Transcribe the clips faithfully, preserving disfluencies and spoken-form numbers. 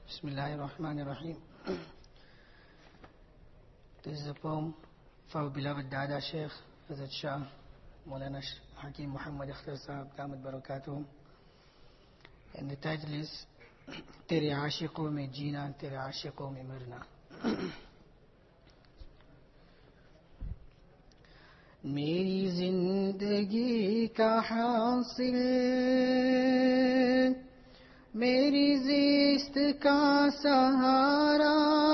بسم الله الرحمن الرحيم. This is a poem for our beloved Dada Sheikh Hazrat Shah Maulana Hakim Muhammad Akhtar Sahab Damat Barakatuhum, and the title is Tere Aashiqon mein Jeena, Tere Aashiqon mein Marna. میری زندگی کا حاصل میری زیست کا سہارا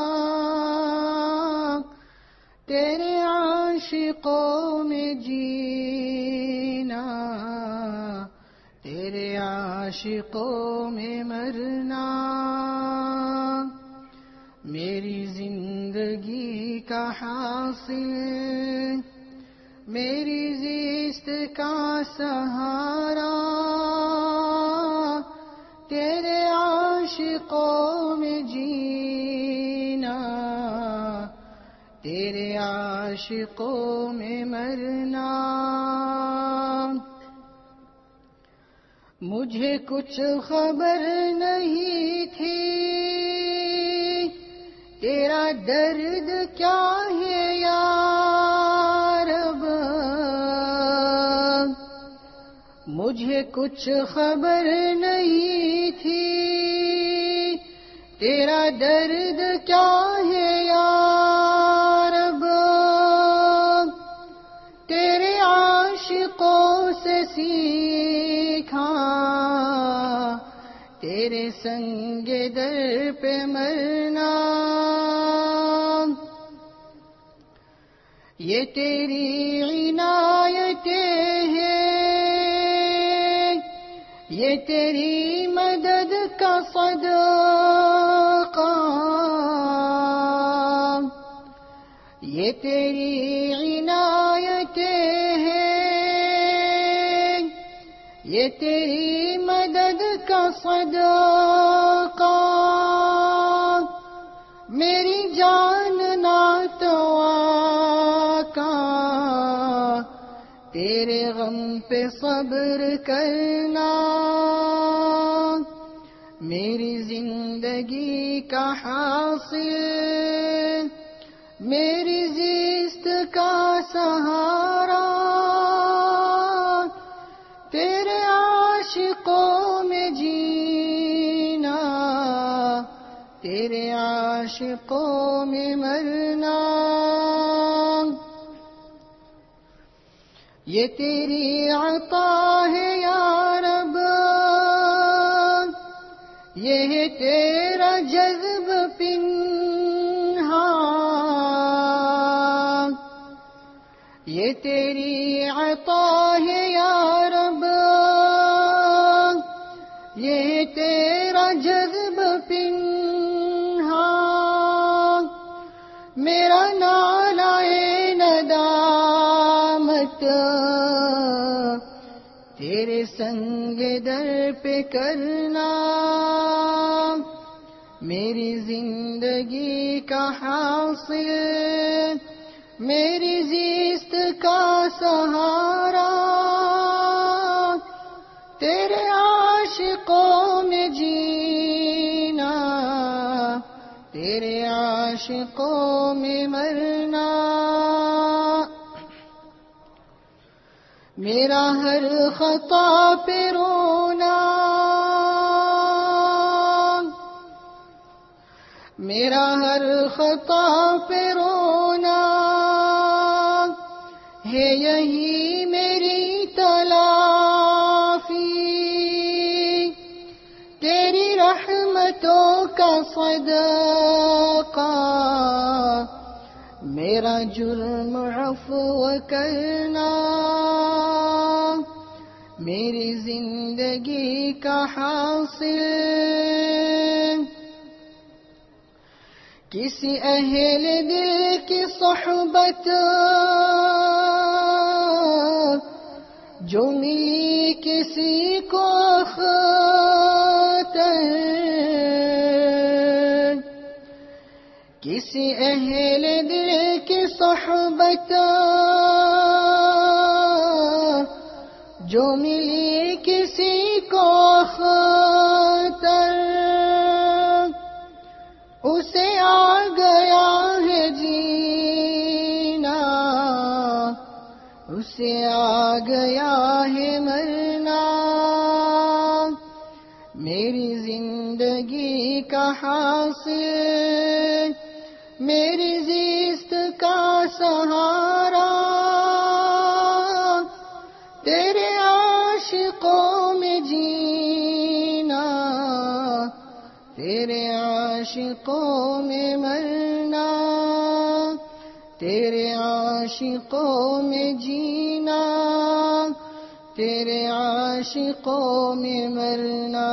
تیرے عاشقوں میں جینا تیرے عاشقوں میں مرنا. میری زندگی کا حاصل میری زیست کا سہارا تیرے عاشقوں میں جینا تیرے عاشقوں میں مرنا. مجھے کچھ خبر نہیں تھی تیرا درد کیا ہے یا رب، مجھے کچھ خبر نہیں تھی تیرا درد کیا ہے یا رب. تیرے عاشقوں سے سیکھا تیرے سنگ در پہ مرنا. یہ تیری عنایتیں ہیں یہ تیری مدد کا صدقہ، یہ تیری عنایتیں ہیں یہ تیری مدد کا صدقہ. میری جان ناتوا کا تیرے غم پہ صبر کرنا. میری زندگی کا حاصل میری زیست کا سہارا تیرے عاشقوں میں جینا تیرے عاشقوں میں مرنا. یہ تیری عطا ہے یا رب، یہ ہے تیرا جذب پنہاں، یہ تیری عطا ہے یا رب، یہ ہے تیرا جذب پنہاں. میرا نالہ ندامت تیرے سنگ در پہ کرنا. میری زندگی کا حاصل میری زیست کا سہارا تیرے عاشقوں میں جینا تیرے عاشقوں میں مرنا. میرا ہر خطا پہ رونا میرا ہر خطا پہ رونا ہے یہی میری تلافی. تیری رحمتوں کا صدقہ میرا جرم عفو کرنا. میری زندگی کا حاصل کسی اہل دل کی صحبت جو ملی کسی کو خاطر، کسی اہل دل کی صحبت جو ملی کسی کو خاطر. से आ गया है मरना, मेरी जिंदगी का हासिल, मेरी जिस्त का सहारा, तेरे आशिकों में जीना, तेरे आशिकों में मरना, तेरे आशिकों में जीना, तेरे आशिकों में मरना.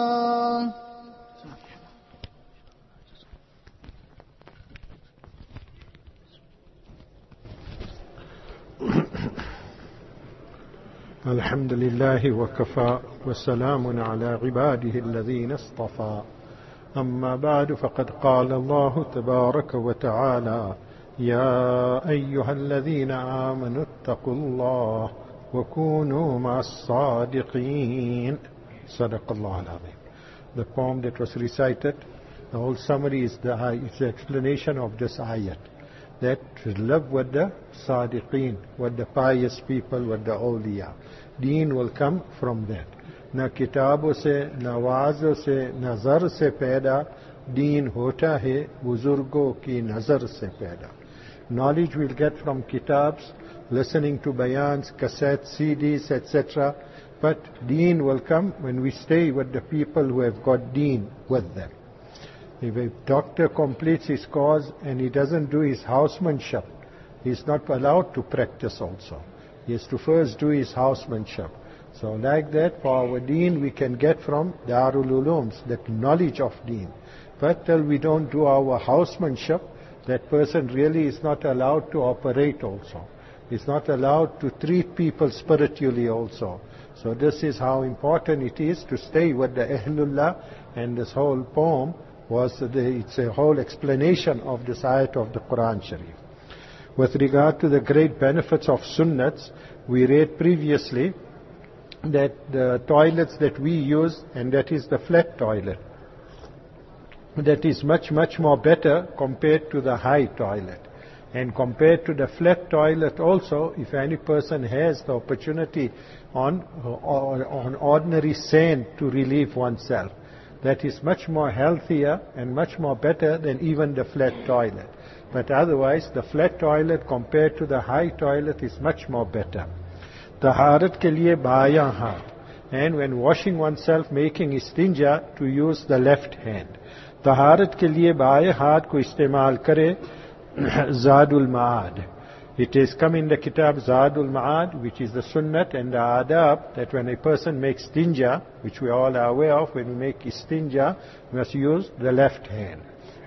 الحمد لله وكفى وسلام على عباده الذين اصطفى. أما بعد، فقد قال الله تبارك وتعالى: يا أيها الذين آمنوا اتقوا الله وكونوا مع الصادقين. صدق الله العظيم. The poem that was recited, the whole summary is the, is the explanation of this ayat. That live with the Sadiqeen, with the pious people, with the awliya. Deen will come from that. Na kitabon se, na waazon se, nazar se paida, deen hota hai buzurgon ki nazar se paida. Knowledge we'll get from kitabs, listening to bayans, cassettes, C Ds, et cetera. But deen will come when we stay with the people who have got deen with them. If a doctor completes his course and he doesn't do his housemanship, he is not allowed to practice also. He has to first do his housemanship. So like that, for our deen we can get from Darul Ulooms, that knowledge of deen. But till we don't do our housemanship, that person really is not allowed to operate also. He's not allowed to treat people spiritually also. So this is how important it is to stay with the Ahlullah, and this whole poem was the, it's a whole explanation of this ayat of the Quran Sharif. With regard to the great benefits of sunnats, we read previously that the toilets that we use, and that is the flat toilet, that is much, much more better compared to the high toilet. And compared to the flat toilet also, if any person has the opportunity on, on ordinary sand to relieve oneself, that is much more healthier and much more better than even the flat toilet. But otherwise, the flat toilet compared to the high toilet is much more better. Taharat ke liye bayan haath. And when washing oneself, making istinja, to use the left hand. Taharat ke liye bayan haath ko istemal kare, Zadul Ma'ad. It is come in the kitab Zadul Ma'ad, which is the sunnat and the adab, that when a person makes istinja, which we all are aware of, when we make istinja, we must use the left hand.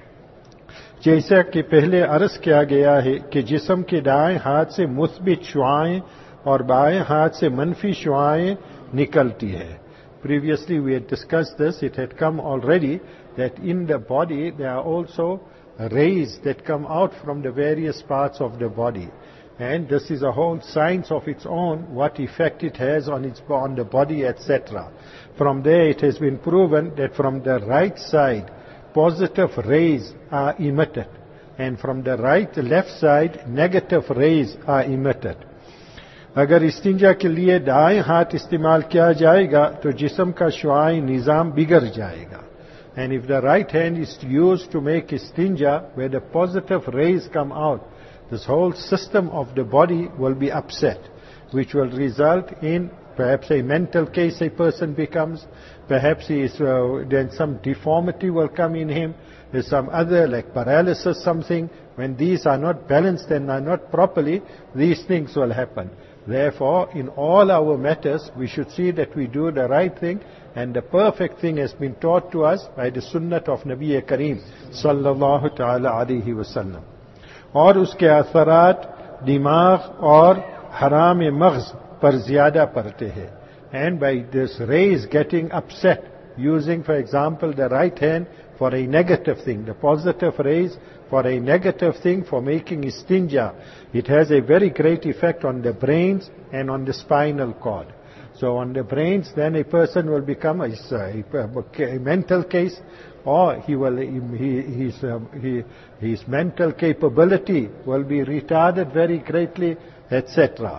जैसा कि पहले अर्ज किया गया है कि जिस्म के दाएं हाथ से मुस्बित शुआएं और बाएं हाथ से मनफी शुआएं निकलती है. Previously we had discussed this. It had come already that in the body there are also rays that come out from the various parts of the body. And this is a whole science of its own, what effect it has on its on the body, et cetera. From there it has been proven that from the right side, positive rays are emitted. And from the right, left side, negative rays are emitted. अगर इस्तिंजा के लिए दाएं हाथ इस्तेमाल किया जाएगा तो जिस्म का शुआई निज़ाम बिगड़ जाएगा. And if the right hand is used to make istinja, where the positive rays come out, this whole system of the body will be upset, which will result in perhaps a mental case a person becomes, perhaps he is, uh, then some deformity will come in him, there's some other like paralysis, something. When these are not balanced and are not properly, these things will happen. Therefore, in all our matters, we should see that we do the right thing, and the perfect thing has been taught to us by the sunnat of Nabi Kareem sallallahu ta'ala alayhi wa sallam. और उसके असरात दिमाग और हराम मग़ज़ पर ज़्यादा पड़ते हैं. And by this rays getting upset, using for example the right hand for a negative thing, the positive rays for a negative thing, for making istinja, it has a very great effect on the brains and on the spinal cord. So on the brains, then a person will become a, a, a mental case, or he will, he, his, um, he, his mental capability will be retarded very greatly, et cetera.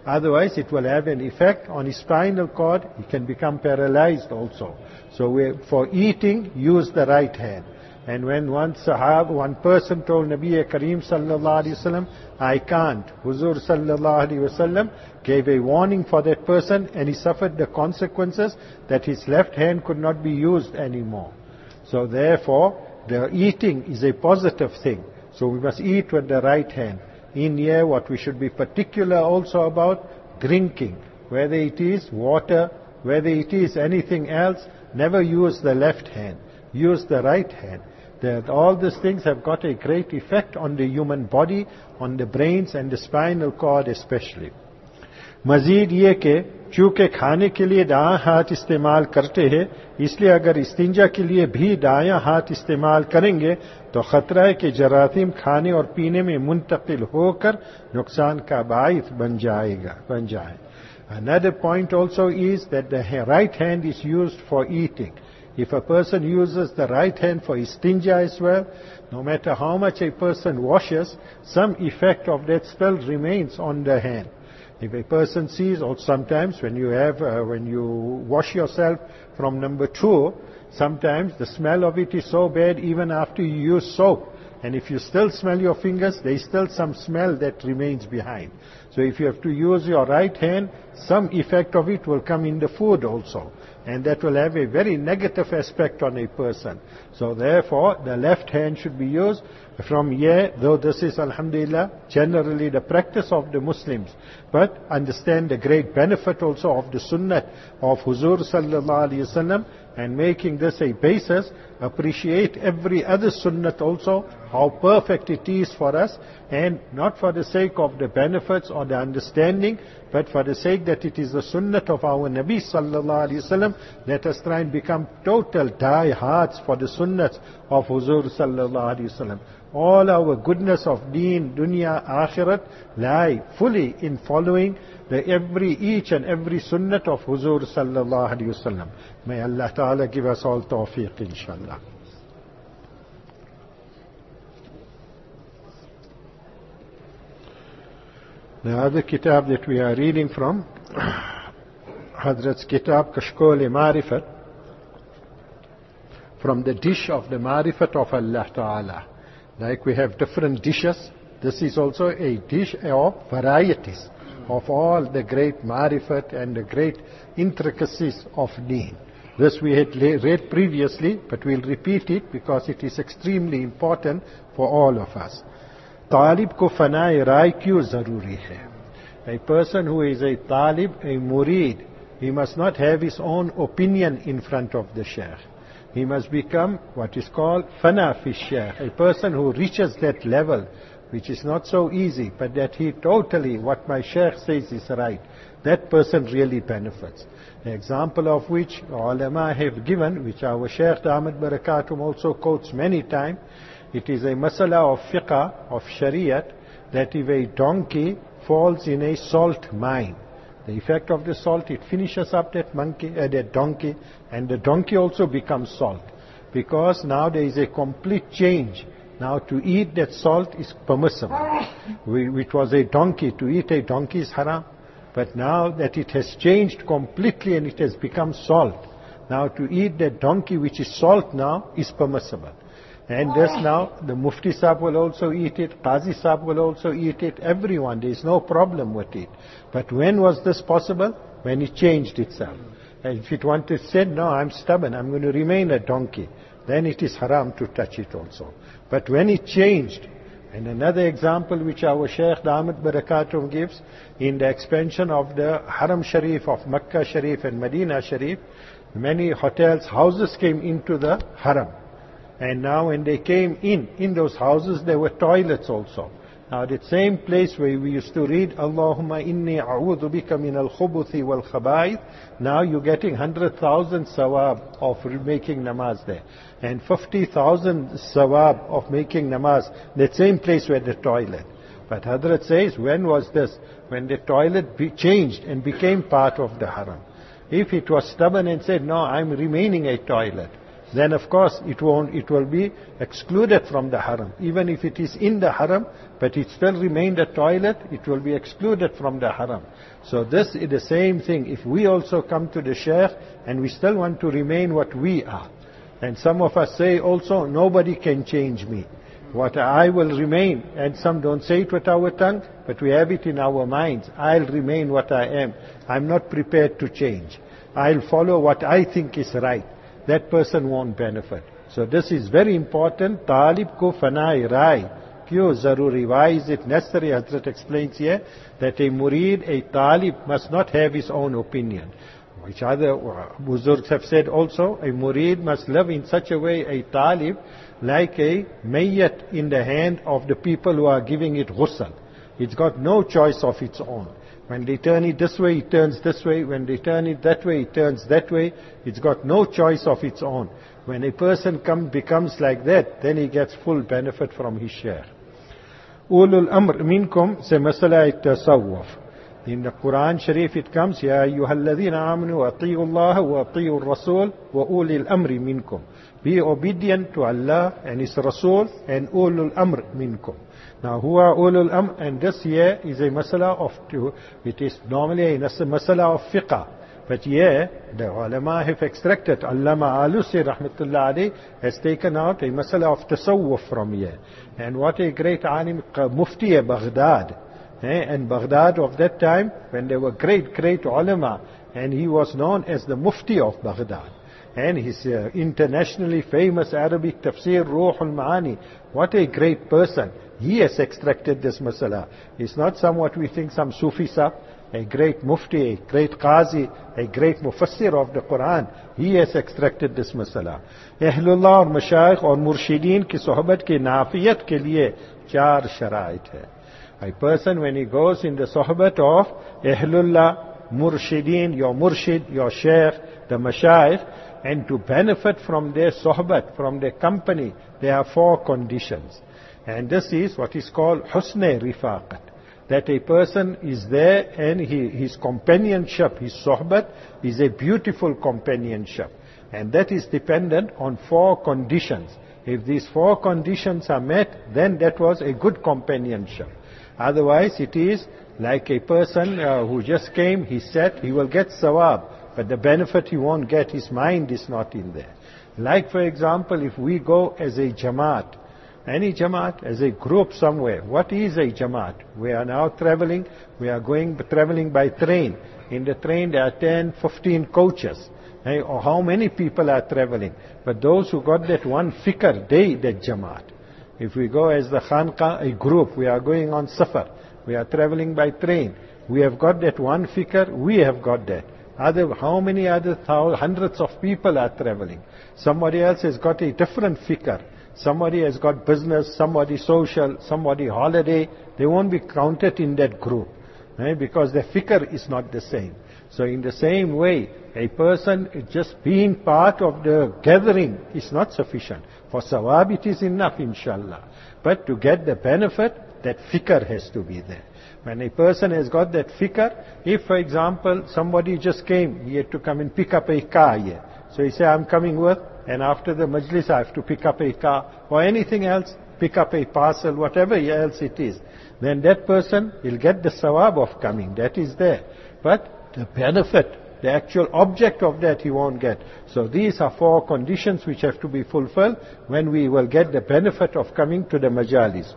Otherwise, it will have an effect on his spinal cord. He can become paralyzed also. So we, for eating, use the right hand. And when one sahab, one person told Nabi Kareem sallallahu alaihi wasallam, I can't, Huzur sallallahu alaihi wasallam gave a warning for that person, and he suffered the consequences that his left hand could not be used anymore. So therefore, the eating is a positive thing. So we must eat with the right hand. In here, what we should be particular also about, drinking. Whether it is water, whether it is anything else, never use the left hand. Use the right hand. That all these things have got a great effect on the human body, on the brains and the spinal cord especially. मजीद ये कि चूँकि खाने के लिए दायां हाथ इस्तेमाल करते हैं, इसलिए अगर इस्तिंजा के लिए भी दायां हाथ इस्तेमाल करेंगे तो खतरा है कि जरासीम खाने और पीने में मुंतकिल होकर नुकसान का बाइस बन जाएगा बन जाए. Another point also is that the right hand is used for eating. If a person uses the right hand for istinja as well, no matter how much a person washes, some effect of that still remains on the hand. If a person sees, or sometimes when you have, uh, when you wash yourself from number two, sometimes the smell of it is so bad even after you use soap. And if you still smell your fingers, there is still some smell that remains behind. So if you have to use your right hand, some effect of it will come in the food also. And that will have a very negative aspect on a person. So therefore, the left hand should be used. From here, though this is, alhamdulillah, generally the practice of the Muslims, but understand the great benefit also of the sunnah of Huzur sallallahu alaihi wasallam, and making this a basis, appreciate every other sunnah also, how perfect it is for us, and not for the sake of the benefits or the understanding, but for the sake that it is the sunnah of our Nabi sallallahu alaihi wasallam. Let us try and become total die-hards for the sunnahs of Huzur sallallahu alaihi wasallam. All our goodness of deen, dunya, akhirat lie fully in following the every, each and every sunnah of Huzur sallallahu alaihi wasallam. May Allah Ta'ala give us all tawfiq, inshallah. The other kitab that we are reading from, Hazrat's kitab Kashkol-e-Marifat, from the dish of the Marifat of Allah Ta'ala. Like we have different dishes, this is also a dish of varieties of all the great Marifat and the great intricacies of deen. This we had read previously, but we'll repeat it because it is extremely important for all of us. Talib ko fanae rai kyun zaruri hai? A person who is a talib, a murid, he must not have his own opinion in front of the shaykh. He must become what is called fana fi shaykh, a person who reaches that level, which is not so easy, but that he totally, what my shaykh says is right. That person really benefits. An example of which ulama have given, which our Shaykh Damat Barakatum also quotes many times, it is a masala of fiqh, of shariat, that if a donkey falls in a salt mine, the effect of the salt, it finishes up that monkey, uh, that donkey, and the donkey also becomes salt. Because now there is a complete change. Now to eat that salt is permissible. We, it was a donkey, to eat a donkey is haram. But now that it has changed completely and it has become salt, now to eat that donkey which is salt now is permissible. And this now, the Mufti Sahib will also eat it, Qazi Sahib will also eat it, everyone, there is no problem with it. But when was this possible? When it changed itself. And if it wanted to say, no, I'm stubborn, I'm going to remain a donkey, then it is haram to touch it also. But when it changed, and another example which our Shaykh Damat Barakatum gives, in the expansion of the Haram Sharif of Makkah Sharif and Medina Sharif, many hotels, houses came into the Haram. And now when they came in, in those houses there were toilets also. Now that same place where we used to read, Allahumma inni a'udhu bika min al-khubuthi wal-khaba'ith, now you're getting one hundred thousand sawab of making namaz there. And fifty thousand sawab of making namaz, that same place where the toilet. But Hazrat says, when was this? When the toilet be changed and became part of the haram. If it was stubborn and said, no, I'm remaining a toilet, then of course it won't, it will be excluded from the haram. Even if it is in the haram, but it still remained a toilet, it will be excluded from the haram. So this is the same thing. If we also come to the Shaykh and we still want to remain what we are, and some of us say also, nobody can change me. What I will remain, and some don't say it with our tongue, but we have it in our minds. I'll remain what I am. I'm not prepared to change. I'll follow what I think is right. That person won't benefit. So this is very important. Talib ko fanai rai. Kyo zaruri? Why is it necessary? Hazrat explains here that a murid, a talib must not have his own opinion. Which other Buzurgs have said also, a murid must live in such a way, a talib, like a mayyat in the hand of the people who are giving it ghusl. It's got no choice of its own. When they turn it this way, it turns this way. When they turn it that way, it turns that way. It's got no choice of its own. When a person come, becomes like that, then he gets full benefit from his share. Ulul amr minkum se masala at-tasawwuf. In the Quran Sharif it comes, Ya ayyuhalladhina amanu ati'u Allah wa ati'u Rasul wa ulil amri minkum. Be obedient to Allah and His Rasul and ulul amr minkum. Now, who are ulul amr? And this here is a masala of two. It is normally a masala of fiqh. But here, the ulama have extracted. Allama Alusi rahmatullah alayhi has taken out a masala of tasawwuf from here. And what a great alim, Mufti of Baghdad. Eh, and Baghdad of that time, when there were great, great ulama, and he was known as the Mufti of Baghdad. And his uh, internationally famous Arabic tafsir, Ruh al-Ma'ani. What a great person. He has extracted this masala. It's not somewhat we think some Sufi sah, a great Mufti, a great Qazi, a great Mufassir of the Quran. He has extracted this masala. Ahlullah और मशाइख और मुर्शिदीन की सोहबत की नाफियत के लिए चार शराइत है. A person, when he goes in the sohbat of Ahlullah, Murshideen, your Murshid, your Shaykh, the Mashaykh, and to benefit from their sohbat, from their company, there are four conditions. And this is what is called Husne Rifaqat. That a person is there and he, his companionship, his sohbat, is a beautiful companionship. And that is dependent on four conditions. If these four conditions are met, then that was a good companionship. Otherwise, it is like a person uh, who just came, he sat, he will get sawab, but the benefit he won't get, his mind is not in there. Like, for example, if we go as a jamaat, any jamaat, as a group somewhere, what is a jamaat? We are now traveling, we are going traveling by train. In the train there are ten, fifteen coaches. Hey, or how many people are traveling? But those who got that one fikr, they, that jamaat. If we go as the Khanqa, a group, we are going on safar, we are traveling by train, we have got that one fikr, we have got that. Other, how many other thousands, hundreds of people are traveling? Somebody else has got a different fikr. Somebody has got business, somebody social, somebody holiday. They won't be counted in that group, eh? Because their fikr is not the same. So in the same way, a person just being part of the gathering is not sufficient. For sawab it is enough, inshallah. But to get the benefit, that fikr has to be there. When a person has got that fikr, if for example somebody just came, he had to come and pick up a car here. So he said, I'm coming with, and after the majlis I have to pick up a car, or anything else, pick up a parcel, whatever else it is. Then that person will get the sawab of coming, that is there. But the benefit, the actual object of that he won't get. So these are four conditions which have to be fulfilled when we will get the benefit of coming to the majalis.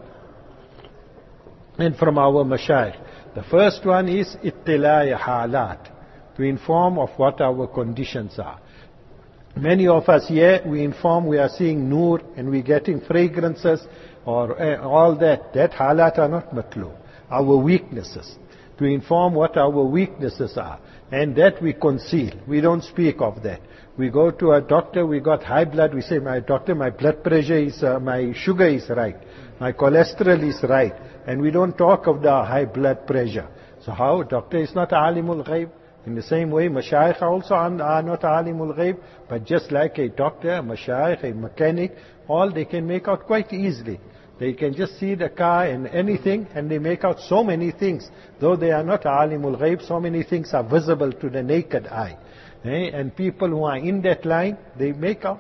And from our mashayikh, the first one is ittilai halat, to inform of what our conditions are. Many of us here, we inform we are seeing nur and we are getting fragrances or uh, all that. That halat are not matlu. Our weaknesses. To inform what our weaknesses are. And that we conceal. We don't speak of that. We go to a doctor, we got high blood, we say, my doctor, my blood pressure is, uh, my sugar is right. My cholesterol is right. And we don't talk of the high blood pressure. So how? Doctor is not alimul ghaib. In the same way, mashayikh also are not alimul ghaib. But just like a doctor, a mashayikh, a mechanic, all they can make out quite easily. They can just see the car and anything, and they make out so many things. Though they are not alimul ghaib, so many things are visible to the naked eye. Eh? And people who are in that line, they make out.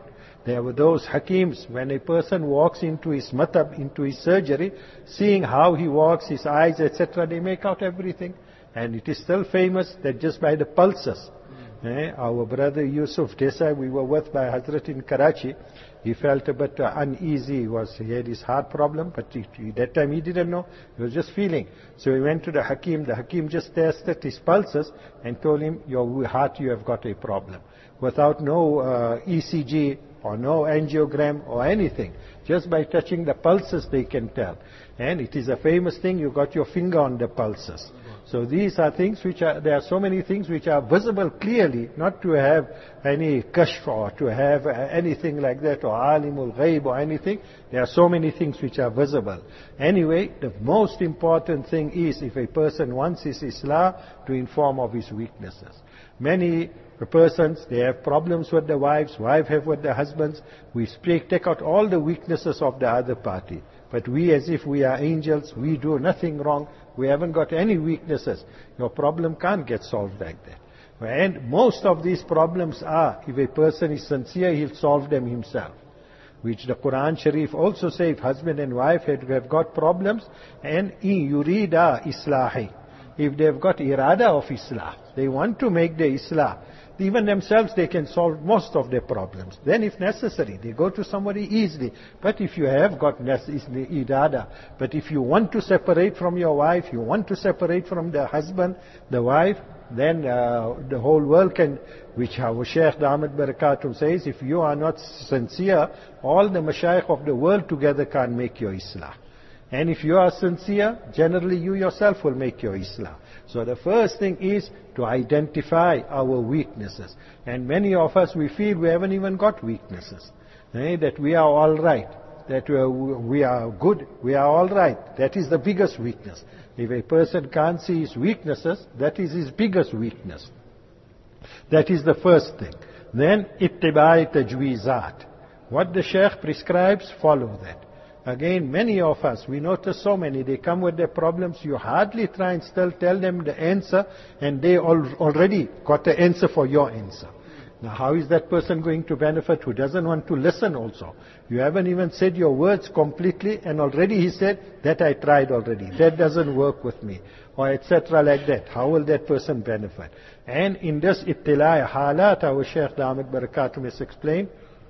There were those hakims, when a person walks into his matab, into his surgery, seeing how he walks, his eyes, et cetera, they make out everything. And it is still famous that just by the pulses. Mm. Eh, our brother Yusuf Desai, we were with by Hazrat in Karachi. He felt a bit uh, uneasy. He, was, he had his heart problem, but he, he, that time he didn't know. He was just feeling. So he went to the Hakim. The Hakim just tested his pulses and told him, your heart, you have got a problem. Without no uh, E C G or no angiogram or anything. Just by touching the pulses they can tell. And it is a famous thing, you got your finger on the pulses. So these are things which are, there are so many things which are visible clearly, not to have any kashf or to have anything like that, or alimul ghaib or anything. There are so many things which are visible. Anyway, the most important thing is, if a person wants his islah, to inform of his weaknesses. Many persons, they have problems with their wives, wives have with their husbands. We speak, take out all the weaknesses of the other party. But we, as if we are angels, we do nothing wrong. We haven't got any weaknesses. Your problem can't get solved like that. And most of these problems are, if a person is sincere, he'll solve them himself. Which the Quran Sharif also says, if husband and wife have got problems, and in yurida islahi, if they've got irada of islah, they want to make the islah, even themselves they can solve most of their problems. Then if necessary, they go to somebody easily. But if you have got irada, but if you want to separate from your wife, you want to separate from the husband, the wife, then uh, the whole world can, which our Shaykh Damat Barakatum says, if you are not sincere, all the mashayikh of the world together can't make your islah. And if you are sincere, generally you yourself will make your islah. So the first thing is to identify our weaknesses. And many of us, we feel we haven't even got weaknesses. Eh? That we are all right. That we are, we are good. We are all right. That is the biggest weakness. If a person can't see his weaknesses, that is his biggest weakness. That is the first thing. Then, ittibai tajweezat. What the Shaykh prescribes, follow that. Again, many of us, we notice so many, they come with their problems, you hardly try and still tell them the answer, and they al- already got the answer for your answer. Now, how is that person going to benefit who doesn't want to listen also? You haven't even said your words completely, and already he said, that I tried already, that doesn't work with me, or et cetera like that. How will that person benefit? And in this ittilai halat, our Shaykh Damat Barakatum has explained,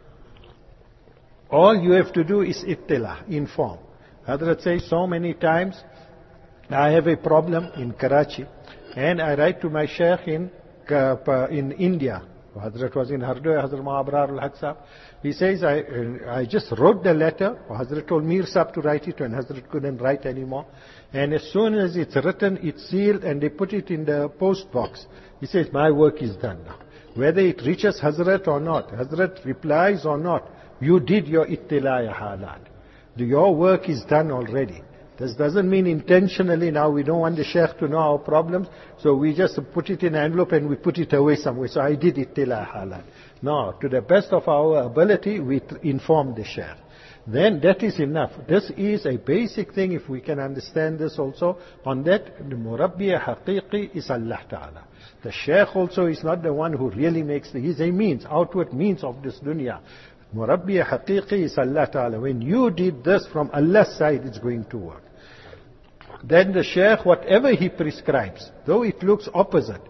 all you have to do is ittila, inform. Hazrat says so many times, I have a problem in Karachi, and I write to my Shaykh in, uh, in India. Hazrat was in Hardoi, Hazrat Mahabrar al-Haq Sahib. He says, I, I just wrote the letter, Hazrat told Mir Sahib to write it, and Hazrat couldn't write anymore. And as soon as it's written, it's sealed, and they put it in the post box. He says, my work is done now. Whether it reaches Hazrat or not, Hazrat replies or not, you did your ittilai halat. Your work is done already. This doesn't mean intentionally now we don't want the Shaykh to know our problems, so we just put it in an envelope and we put it away somewhere. So I did ittilai halat. No, to the best of our ability, we inform the Shaykh. Then that is enough. This is a basic thing, if we can understand this also. On that, the Murabbi haqiqi is Allah Ta'ala. The Shaykh also is not the one who really makes the, he's a means, outward means of this dunya. Murabbi haqiqi is Allah Ta'ala. When you did this from Allah's side, it's going to work. Then the Shaykh, whatever he prescribes, though it looks opposite.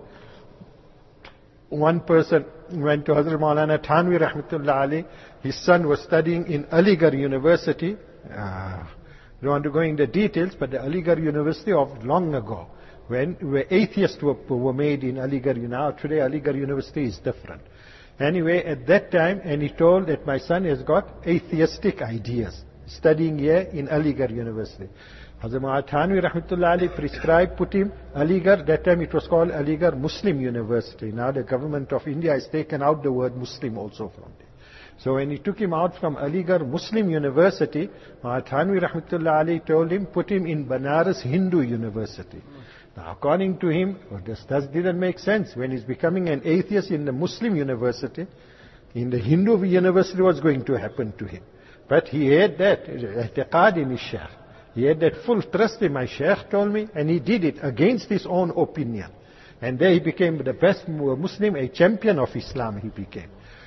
One person went to Hazrat Maulana Thanvi Rahmatullah Ali. His son was studying in Aligarh University. Uh, I don't want to go into details, but the Aligarh University of long ago, when where atheists were, were made in Aligarh. Now today Aligarh University is different. Anyway, at that time, and he told that my son has got atheistic ideas, studying here in Aligarh University. Hazrat Thanvi Rahmatullah Ali prescribed, put him Aligarh, that time it was called Aligarh Muslim University. Now the government of India has taken out the word Muslim also from there. So when he took him out from Aligarh Muslim University, Thanvi Rahmatullah Ali told him, put him in Banaras Hindu University. Now, according to him, this, this didn't make sense. When he's becoming an atheist in the Muslim university, in the Hindu university, what's going to happen to him? But he had that i'tiqad in his Shaykh. He had that full trust in my Shaykh told me, and he did it against his own opinion. And there he became the best Muslim, a champion of Islam he became.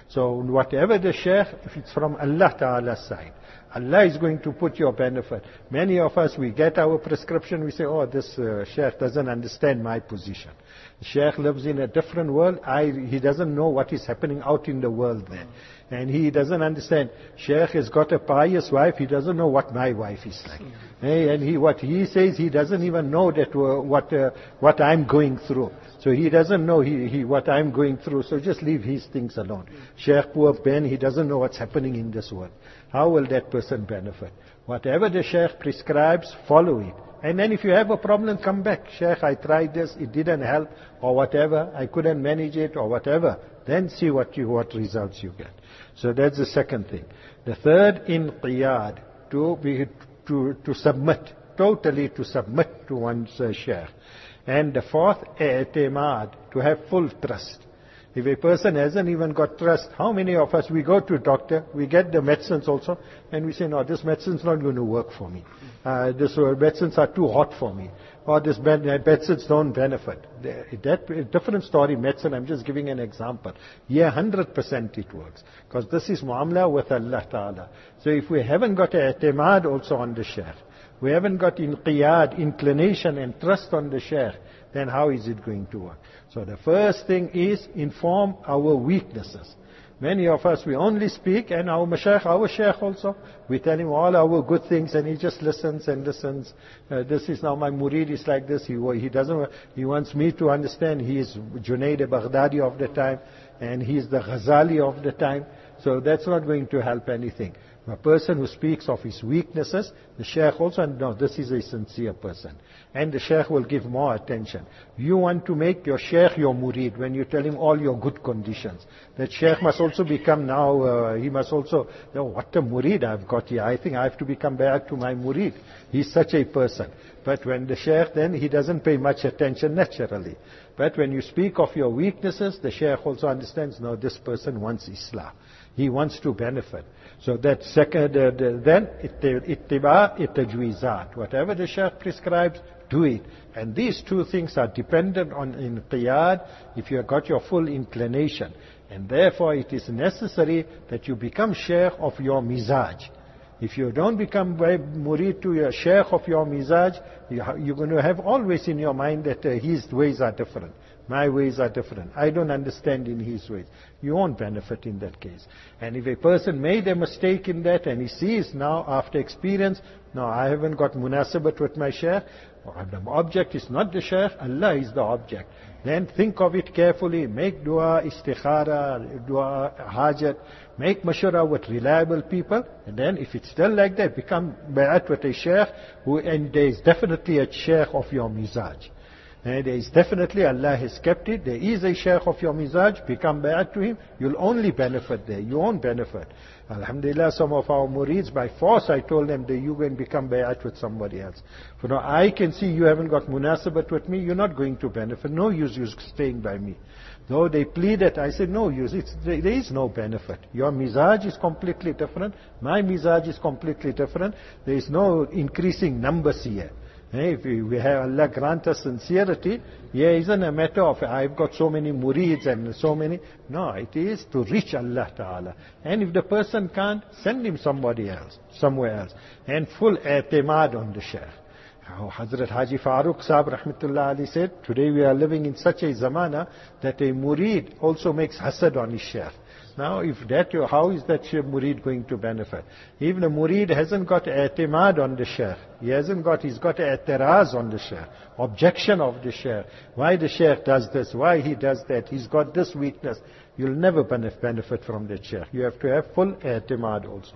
So whatever the Shaykh, if it's from Allah Ta'ala's side, Allah is going to put your benefit. Many of us, we get our prescription, we say, oh, this uh, Shaykh doesn't understand my position. The Shaykh lives in a different world. I, he doesn't know what is happening out in the world there. And he doesn't understand. Shaykh has got a pious wife, he doesn't know what my wife is like. Hey, and he, what he says, he doesn't even know that uh, what uh, what I'm going through. So he doesn't know he, he what I'm going through, so just leave his things alone. Shaykh, poor Ben, he doesn't know what's happening in this world. How will that person benefit? Whatever the Shaykh prescribes, follow it. And then if you have a problem, come back. Shaykh, I tried this, it didn't help, or whatever, I couldn't manage it, or whatever. Then see what you what results you get. So that's the second thing. The third, inqiyad, to be to to submit, totally to submit to one's uh, Shaykh. And the fourth, i'timad, to have full trust. If a person hasn't even got trust, how many of us, we go to a doctor, we get the medicines also, and we say, no, this medicine's not going to work for me. Uh, this uh, medicines are too hot for me. Or this med- medicines don't benefit. That a different story, medicine, I'm just giving an example. Yeah, one hundred percent it works. Because this is muamla with Allah Ta'ala. So if we haven't got a i'timad also on the Shaykh, we haven't got inqiyad, inclination and trust on the Shaykh, then how is it going to work? So the first thing is inform our weaknesses. Many of us, we only speak, and our mashayikh, our Shaykh also, we tell him all our good things, and he just listens and listens. Uh, this is now my murid is like this. He he doesn't. He wants me to understand. He is Junaid Baghdadi of the time, and he is the Ghazali of the time. So that's not going to help anything. A person who speaks of his weaknesses, the Shaykh also, no, this is a sincere person. And the Shaykh will give more attention. You want to make your Shaykh your murid when you tell him all your good conditions. That Shaykh must also become now, uh, he must also, oh, what a murid I've got here. I think I have to become back to my murid. He's such a person. But when the Shaykh, then he doesn't pay much attention naturally. But when you speak of your weaknesses, the Shaykh also understands, no, this person wants Islah. He wants to benefit. So that second, uh, the, then ittiba, tajweezat. Whatever the Shaykh prescribes, do it. And these two things are dependent on inqiyad, if you have got your full inclination. And therefore it is necessary that you become Shaykh of your mizaj. If you don't become murid to your Shaykh of your mizaj, you're going to have always in your mind that uh, his ways are different. My ways are different. I don't understand in his ways. You won't benefit in that case. And if a person made a mistake in that and he sees now after experience, no, I haven't got munasabat with my Shaykh, the object is not the Shaykh, Allah is the object. Then think of it carefully, make dua, istikhara, dua, hajat, make mashura with reliable people, and then if it's still like that, become bay'at with a Shaykh, who, and there is definitely a Shaykh of your mizaj. And there is definitely, Allah has kept it, there is a Shaykh of your mizaj, become bay'at to him, you'll only benefit there, you won't benefit. Alhamdulillah, some of our murids, by force I told them that you go and become bay'at with somebody else. For now I can see you haven't got munasabat with me, you're not going to benefit, no use you staying by me. Though they pleaded, I said no use, it's, there is no benefit. Your mizaj is completely different, my mizaj is completely different, there is no increasing numbers here. If we have Allah grant us sincerity, yeah, it isn't a matter of I've got so many murids and so many. No, it is to reach Allah Ta'ala. And if the person can't, send him somebody else, somewhere else. And full i'timad on the Shaykh. How Hazrat Haji Farooq Sahib Rahmatullah Ali said, today we are living in such a zamana that a murid also makes hasad on his Shaykh. Now, if that, how is that murid going to benefit? Even a murid hasn't got i'timad on the Shaykh. He hasn't got, he's got i'tiraz on the Shaykh. Objection of the Shaykh. Why the Shaykh does this? Why he does that? He's got this weakness. You'll never benefit from that Shaykh. You have to have full i'timad also.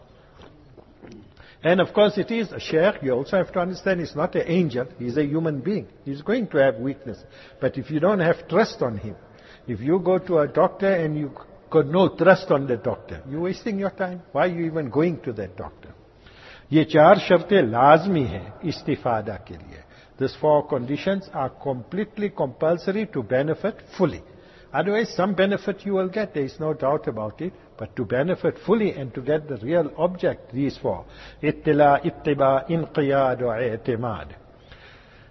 And of course it is a Shaykh. You also have to understand he's not an angel. He's a human being. He's going to have weakness. But if you don't have trust on him, if you go to a doctor and you got no trust on the doctor, you're wasting your time. Why are you even going to that doctor? ये चार शर्तें लाजमी हैं इस्तिफादा के लिए. These four conditions are completely compulsory to benefit fully. Otherwise, some benefit you will get, there is no doubt about it. But to benefit fully and to get the real object, these four. Ittila, ittiba, inqiyad, or i'timad.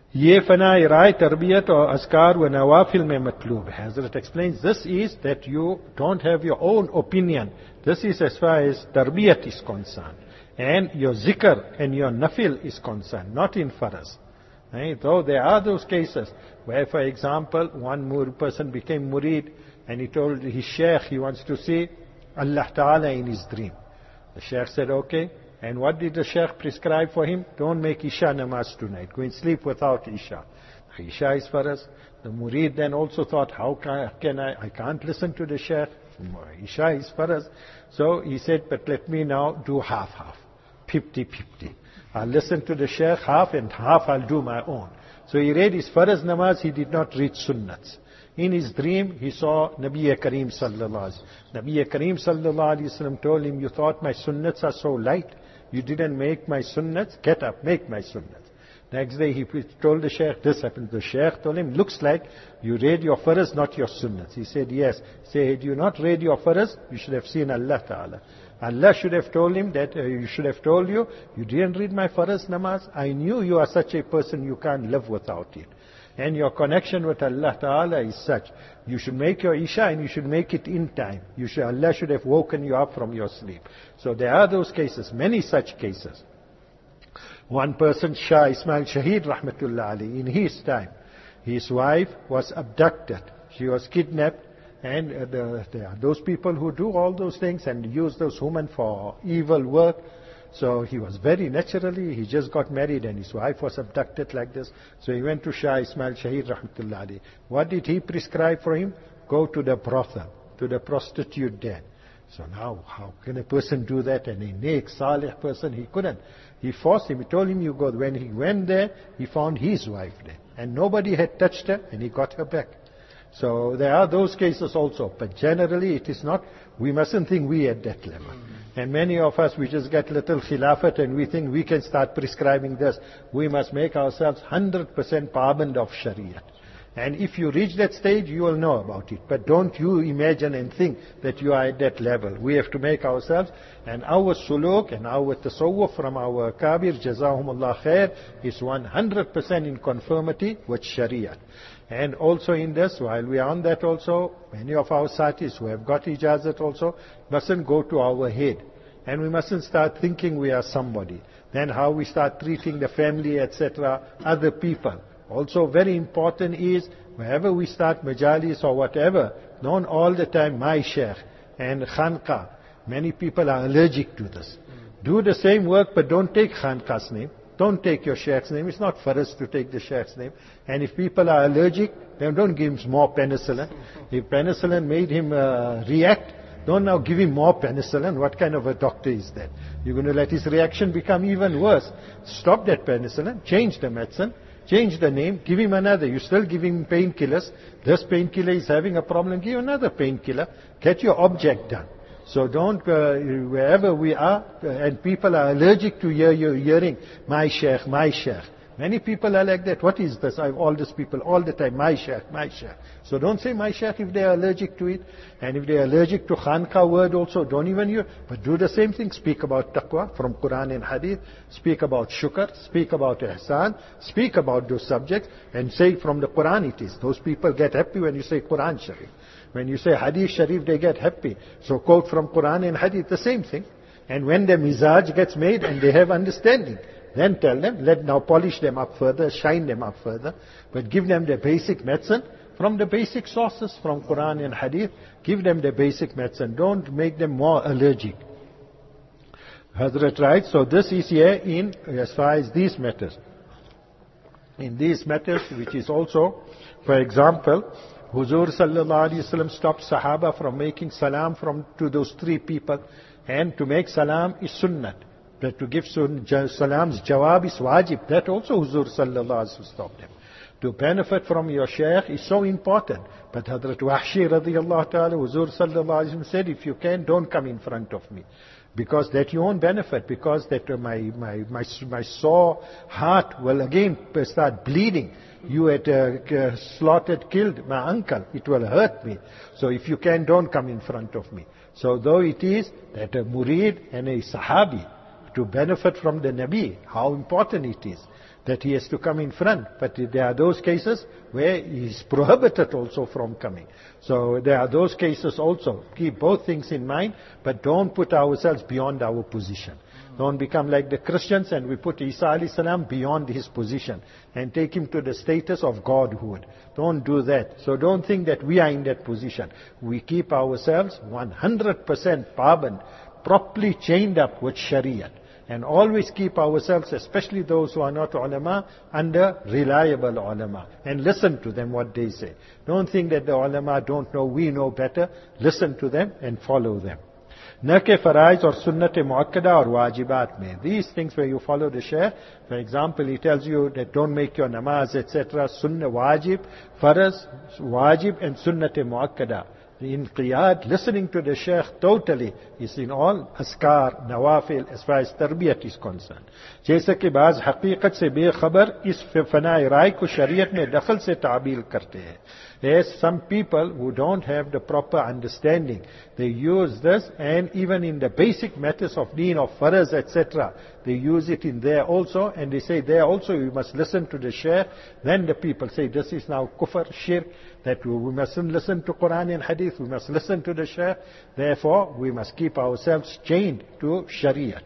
ये फनाए राय तरबियत और azkar व नवाफिल में मतलूब है. Hazrat explains this is that you don't have your own opinion. This is as far as tarbiyat is concerned. And your zikr and your nafil is concerned, not in faraz. Right? Though there are those cases where, for example, one mur- person became murid and he told his sheikh he wants to see Allah Ta'ala in his dream. The sheikh said, okay. And what did the sheikh prescribe for him? Don't make Isha namaz tonight. Go and sleep without Isha. Isha is faraz. The murid then also thought, how can, can I, I can't listen to the sheikh. Isha is faraz. So he said, but let me now do half-half. fifty-fifty. I'll listen to the sheikh half and half I'll do my own. So he read his faraz namaz, he did not read sunnats. In his dream, he saw Nabi Kareem sallallahu alaihi wasallam. Nabi Kareem sallallahu alaihi wasallam told him, you thought my sunnats are so light? You didn't make my sunnats? Get up, make my sunnats. Next day he told the sheikh, this happened. The sheikh told him, looks like you read your faraz, not your sunnats. He said, yes. He said, had you not read your faraz, you should have seen Allah Ta'ala. Allah should have told him that, uh, you should have told you, you didn't read my faraz namaz. I knew you are such a person, you can't live without it. And your connection with Allah Ta'ala is such. You should make your Isha and you should make it in time. You should, Allah should have woken you up from your sleep. So there are those cases, many such cases. One person, Shah Ismail Shahid Rahmatullah Ali, in his time, his wife was abducted. She was kidnapped. And uh, the, there are those people who do all those things and use those women for evil work. So he was very naturally, he just got married and his wife was abducted like this. So he went to Shah Ismail Shahid Rahmatullah Ali. What did he prescribe for him? Go to the brothel, to the prostitute den. So now, how can a person do that? And a neik, salih person, he couldn't. He forced him, he told him, you go. When he went there, he found his wife there. And nobody had touched her, and he got her back. So there are those cases also. But generally, it is not, we mustn't think we at that level. And many of us, we just get little khilafat and we think we can start prescribing this. We must make ourselves one hundred percent paband of Shariat. And if you reach that stage, you will know about it. But don't you imagine and think that you are at that level. We have to make ourselves, and our suluk and our tasawwuf from our kabir, jazahumullah khair, is one hundred percent in conformity with Shariat. And also in this, while we are on that also, many of our satis who have got ijazat also, mustn't go to our head. And we mustn't start thinking we are somebody. Then how we start treating the family, et cetera, other people. Also very important is, wherever we start majalis or whatever, don't all the time, my sheikh and khanqa. Many people are allergic to this. Do the same work, but don't take khanqa's name. Don't take your sheikh's name. It's not for us to take the sheikh's name. And if people are allergic, then don't give him more penicillin. If penicillin made him uh, react, don't now give him more penicillin. What kind of a doctor is that? You're going to let his reaction become even worse. Stop that penicillin. Change the medicine. Change the name. Give him another. You're still giving him painkillers. This painkiller is having a problem. Give another painkiller. Get your object done. So don't, uh, wherever we are, uh, and people are allergic to hear you hearing, my sheikh, my sheikh. Many people are like that. What is this? I have all these people all the time, my sheikh, my sheikh. So don't say my sheikh if they are allergic to it. And if they are allergic to khanqa word also, don't even use. But do the same thing. Speak about taqwa from Quran and Hadith. Speak about shukr. Speak about ihsan. Speak about those subjects. And say from the Quran it is. Those people get happy when you say Quran Sharif. When you say Hadith Sharif, they get happy. So quote from Quran and Hadith, the same thing. And when their mizaj gets made and they have understanding, then tell them, let now polish them up further, shine them up further, but give them the basic medicine from the basic sources, from Quran and Hadith. Give them the basic medicine. Don't make them more allergic. Hazrat writes, so this is here in, as far as these matters. In these matters, which is also, for example, Huzur sallallahu alaihi wasallam stopped Sahaba from making salam from to those three people, and to make salam is sunnat. But to give sun, salam's jawab is wajib. That also Huzur sallallahu alaihi wasallam stopped them. To benefit from your shaykh is so important. But Hadrat Wahshi radiyallahu ta'ala, Huzur sallallahu alaihi wasallam said, if you can, don't come in front of me. Because that you won't benefit, because that uh, my, my, my, my sore heart will again start bleeding. You had uh, slaughtered, killed my uncle. It will hurt me. So if you can, don't come in front of me. So though it is that a murid and a sahabi, to benefit from the Nabi, how important it is that he has to come in front. But there are those cases where he is prohibited also from coming. So there are those cases also. Keep both things in mind, but don't put ourselves beyond our position. Don't become like the Christians and we put Isa alayhi salam beyond his position and take him to the status of godhood. Don't do that. So don't think that we are in that position. We keep ourselves one hundred percent paband, properly chained up with Shariat. And always keep ourselves, especially those who are not ulama, under reliable ulama. And listen to them what they say. Don't think that the ulama don't know, we know better. Listen to them and follow them. न के फराइज और सुन्नत मुअक्कदा और वाजिबात में. These things where you follow the Shaykh, for example, he tells you that don't make your namaz, et cetera. Sunnah, wajib, faraz, wajib and sunnat muakkada. The inqiyad, listening to the Shaykh totally, is in all askar, nawafil, as far as tarbiyat is concerned. जैसे कि बाज हकीकत से बेखबर इस फनाए राय को शरीयत में दखल से ताबील करते हैं. Yes, some people who don't have the proper understanding, they use this, and even in the basic matters of deen, of faraz, et cetera, they use it in there also, and they say there also you must listen to the Shaykh. Then the people say this is now kufr, shirk, that we mustn't listen to Quran and Hadith, we must listen to the Shaykh. Therefore, we must keep ourselves chained to Shariat.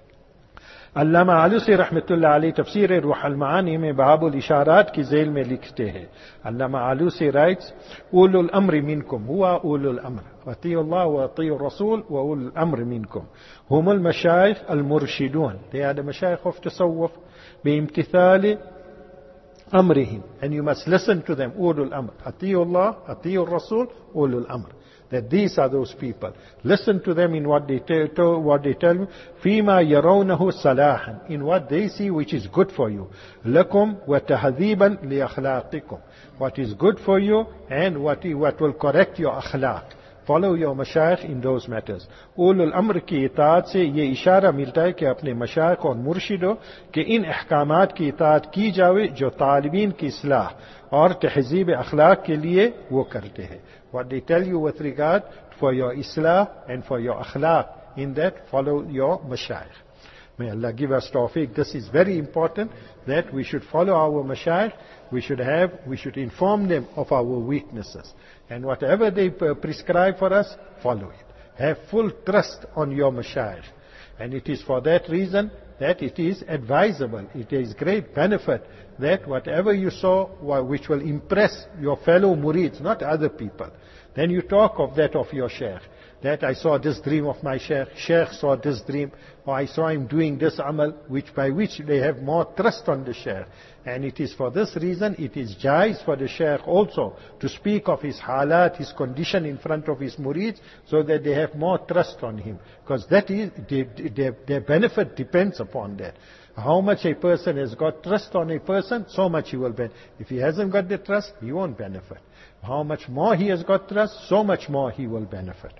अल्लामा आलूसी रहमतुल्लाह अलैह तफसीर रूह अल मानी में बाबुल इशारात की झेल में लिखते हैं. अल्लामा आलूसी राइट्स, उलुल अम्र मिनकुम हुआ उलुल अम्र वतीउल्लाह व वतीउर रसूल व उलुल अम्र मिनकुम हुमुल मशाइख अल मुर्शिदून. They are the mashayikh of tasawwuf बिइम्तिसाल अम्रिहिम, and you must listen to them. ulul amr, atiullah, atiur rasul, ulul amr. That these are those people. Listen to them in what they tell, what they tell you. فيما يرونه صلاحا, in what they see which is good for you. لكم وتهذيبا لأخلاقكم, what is good for you and what what will correct your akhlaq. Follow your mashayikh in those matters. ulul amr की इताअत से ये इशारा मिलता है कि अपने मशाइख और मुर्शिदों के इन अहकामात की इताअत की जावे जो तालिबीन की इस्लाह और तहजीब अखलाक के लिए वो करते हैं. What they tell you with regard for your islah and for your akhlaq, in that follow your mashayikh. May Allah give us tawfiq. This is very important, that we should follow our mashayikh. We should have, we should inform them of our weaknesses. And whatever they prescribe for us, follow it. Have full trust on your mashayikh. And it is for that reason that it is advisable. It is great benefit that whatever you saw which will impress your fellow murids, not other people, then you talk of that of your Shaykh. That I saw this dream of my Shaykh, Shaykh saw this dream, or I saw him doing this amal, which by which they have more trust on the Shaykh. And it is for this reason, it is jais for the Shaykh also to speak of his halat, his condition in front of his murids, so that they have more trust on him. Because that is, their, their benefit depends upon that. How much a person has got trust on a person, so much he will benefit. If he hasn't got the trust, he won't benefit. How much more he has got trust, so much more he will benefit.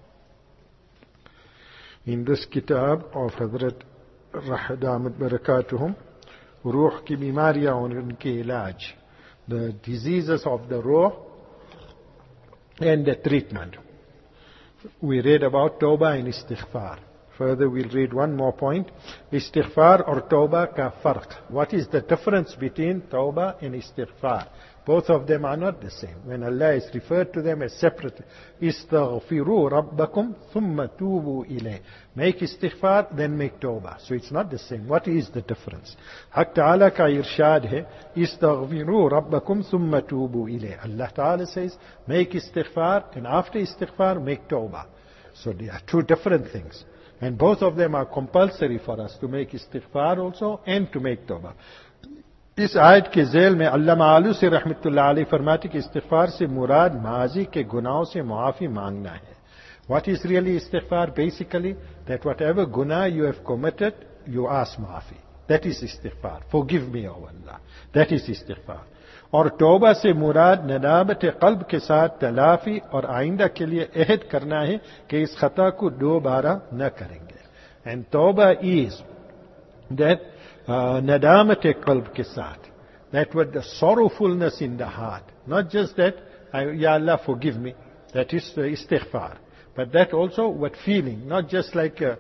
In this kitab of Hazrat Damat Barakatuhum, Ruh ki bimariyan aur unke ilaj, the diseases of the Ruh and the treatment. We read about Tawbah and Istighfar. Further, we'll read one more point. Istighfar or Tawbah ka farq. What is the difference between Tawbah and Istighfar? Both of them are not the same. When Allah is referred to them as separate, Istaghfiru rabbakum thumma tubu ilayh. Make istighfar, then make tawbah. So it's not the same. What is the difference? Haq Ta'ala ka irshad hai, Istaghfiru rabbakum thumma tubu ilayh. Allah Ta'ala says, make istighfar, and after istighfar, make tawbah. So they are two different things. And both of them are compulsory for us to make istighfar also and to make tawbah. इस आयत के झेल में अल्लामा आलूसी रहमतुल्लाह अलैह फरमाते कि इस्तिग़फ़ार से मुराद माजी के गुनाहों से मुआफ़ी मांगना है. What is really istighfar? Basically, that whatever guna you have committed, you ask maafi. That is istighfar. Forgive me, O Allah. That is istighfar. और तौबा से मुराद नदामत क़ल्ब के साथ तलाफी और आइंदा के लिए अहद करना है कि इस खता को दोबारा न करेंगे. And tawbah is that uh, nadamat qalb ke saath, that with the sorrowfulness in the heart, not just that, Ya Allah forgive me, that is uh, istighfar, but that also with feeling, not just like uh,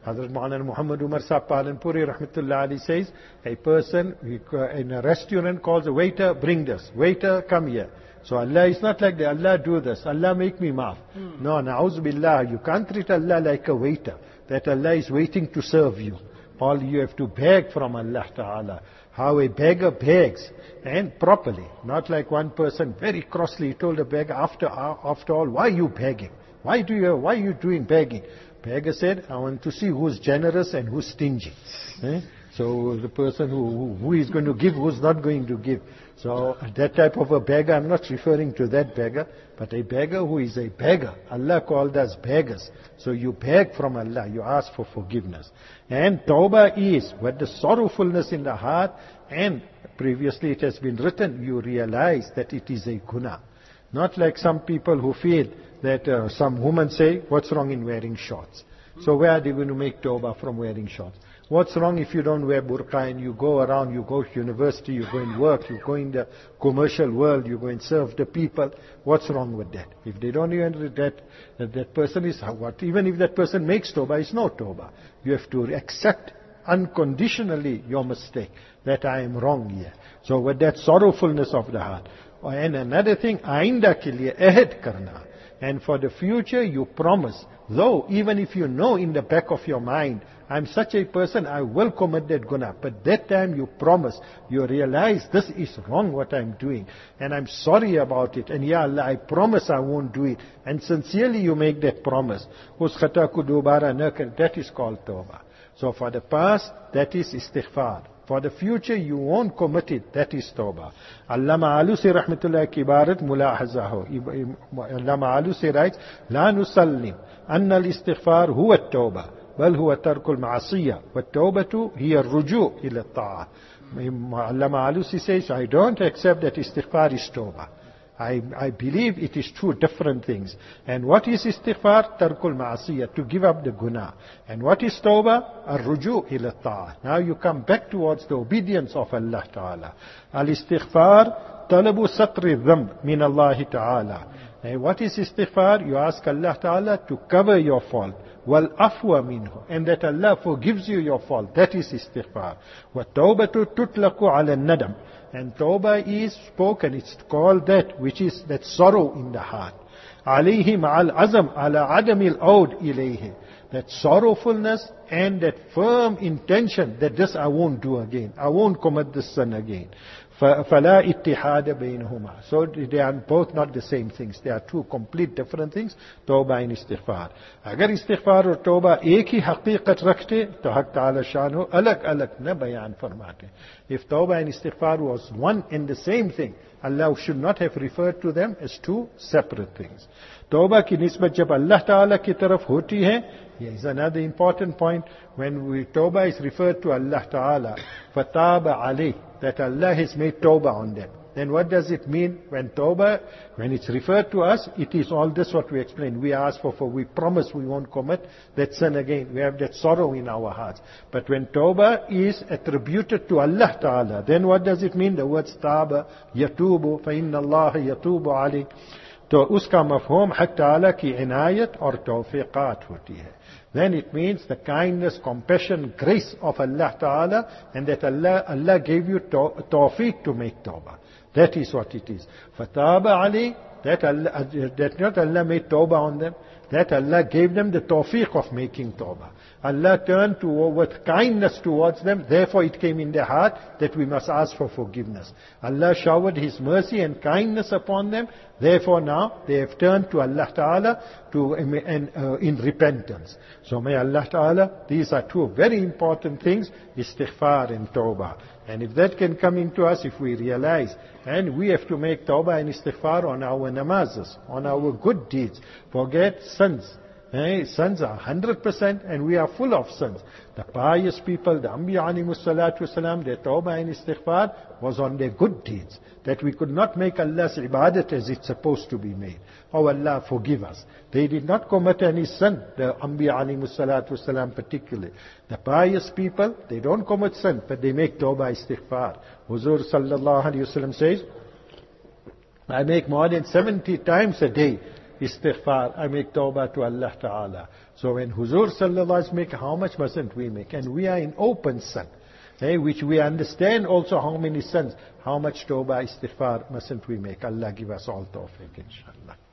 Hazrat Maulana Muhammad Umar Sahib Palanpuri Rahmatullah Ali says, a person in a restaurant calls a waiter, bring this. Waiter, come here. So Allah is not like that. Allah do this. Allah make me maaf. Hmm. No, na'uz billah. You can't treat Allah like a waiter. That Allah is waiting to serve you. All you have to beg from Allah Ta'ala. How a beggar begs, and properly. Not like one person very crossly told a beggar, after, after all, why are you begging? Why do you, why are you doing begging? Beggar said, I want to see who's generous and who's stingy. Eh? So the person who, who is going to give, who's not going to give. So that type of a beggar, I'm not referring to that beggar, but a beggar who is a beggar. Allah called us beggars. So you beg from Allah, you ask for forgiveness. And tawbah is with the sorrowfulness in the heart, and previously it has been written, you realize that it is a guna. Not like some people who feel that uh, some women say, what's wrong in wearing shorts? So where are they going to make tawbah from wearing shorts? What's wrong if you don't wear burqa and you go around, you go to university, you go and work, you go in the commercial world, you go and serve the people? What's wrong with that? If they don't even that, that, that person is what? Even if that person makes tawbah, it's no tawbah. You have to accept unconditionally your mistake, that I am wrong here. So with that sorrowfulness of the heart. And another thing, ainda ke liye ahad karna. And for the future you promise, though even if you know in the back of your mind, I'm such a person, I will commit that guna. But that time you promise, you realize this is wrong what I'm doing. And I'm sorry about it. And ya Allah, I promise I won't do it. And sincerely you make that promise. Us khata ko dobara na kar, that is called tawbah. So for the past, that is istighfar. For the future, you won't commit it. That is tawbah. Allama Alusi rahmatullahi ki ibarat mulahaza ho. Allama Alusi writes, La nusallim anna al-istighfar huwa at-tawbah. بل هو ترك المعصية والتوبة هي الرجوع إلى الطاعة. Allama Alusi says, I don't accept that istighfar is tawbah. I, I believe it is two different things. And what is istighfar? Tarkul ma'asiyah, to give up the guna. And what is tawbah? Ar-ruju' ila ta'ah. Now you come back towards the obedience of Allah Ta'ala. Al-istighfar, talabu satri dhamb min Allah Ta'ala. And what is istighfar? You ask Allah Ta'ala to cover your fault. Wal afwa minhu, and that Allah forgives you your fault. That is istighfar. Wa tawbatu tutlaqu ala nadam, and tawbah is spoken, it's called that which is that sorrow in the heart. Alayhi ma'al azam ala adamil aud ilayhi, that sorrowfulness and that firm intention that this I won't do again, I won't commit this sin again. فَلَا اتِّحَادَ بَيْنَهُمَا. So they are both not the same things. They are two complete different things. Tawbah and istighfar. Agar istighfar और tawbah एक ही हकीकत रखते तो हक ताला शान हो अलग अलग न बयान फरमाते. If tawbah and istighfar was one and the same thing, Allah should not have referred to them as two separate things. Tawbah की निस्बत जब अल्लाह ताला की तरफ होती है, here is another important point. When we, tawbah is referred to Allah Ta'ala, فَتَابَ عَلَيْهِ, that Allah has made tawbah on them. Then what does it mean when tawbah, when it's referred to us, it is all this what we explained. We ask for, for we promise we won't commit that sin again. We have that sorrow in our hearts. But when tawbah is attributed to Allah Ta'ala, then what does it mean? The words taba, yatubu, فَإِنَّ اللَّهَ يَتُوبُ عَلَيْهِ. तो उसका मफ़हूम हक़ ताला की इनायत और तौफ़ीक़ात होती है. Then it means the kindness, compassion, grace of Allah Ta'ala, and that Allah, Allah gave you tawfiq to make tawbah. That is what it is. فَتَابَ عَلَيْهِ, that, Allah, that not Allah made tawbah on them, that Allah gave them the tawfiq of making tawbah. Allah turned to, with kindness towards them, therefore it came in their heart that we must ask for forgiveness. Allah showered His mercy and kindness upon them, therefore now they have turned to Allah Ta'ala to, in, uh, in repentance. So may Allah Ta'ala, these are two very important things, istighfar and tawbah. And if that can come into us, if we realize, and we have to make tawbah and istighfar on our namazes, on our good deeds, forget sins. Hey, sins are one hundred percent and we are full of sins. The pious people, the Anbiya alayhimus salatu wasalam, their tawbah and istighfar was on their good deeds. That we could not make Allah's ibadat as it's supposed to be made. Oh Allah, forgive us. They did not commit any sin, the Anbiya alayhimus salatu wasalam particularly. The pious people, they don't commit sin, but they make tawbah istighfar. Huzur sallallahu alayhi wasallam says, I make more than seventy times a day istighfar, I make tawbah to Allah Ta'ala. So when Huzur Sallallahu Alaihi Wasallam make, how much mustn't we make? And we are in open sin, eh, which we understand also how many sins, how much tawbah, istighfar mustn't we make? Allah give us all tawfiq, inshallah.